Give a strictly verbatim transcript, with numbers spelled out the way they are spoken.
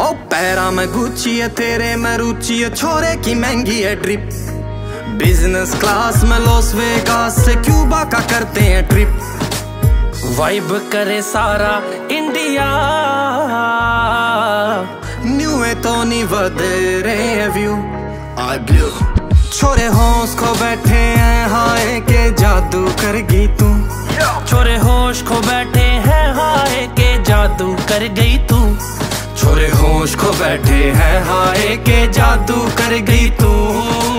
ओ para में Gucci है, तेरे में रुचि है, छोरे की महंगी है ट्रिप। बिजनेस क्लास में लॉस वेगास से क्यूबा का करते हैं ट्रिप। वाइब करे सारा इंडिया, न्यू है तो नहीं वधे व्यू। आई ब्लू छोरे होश खो बैठे हैं, हाय के जादू कर गई तू। छोरे होश खो बैठे हैं, हाय के जादू कर गई तू। छोरे होश खो बैठे हैं, हाय के जादू कर गई तू।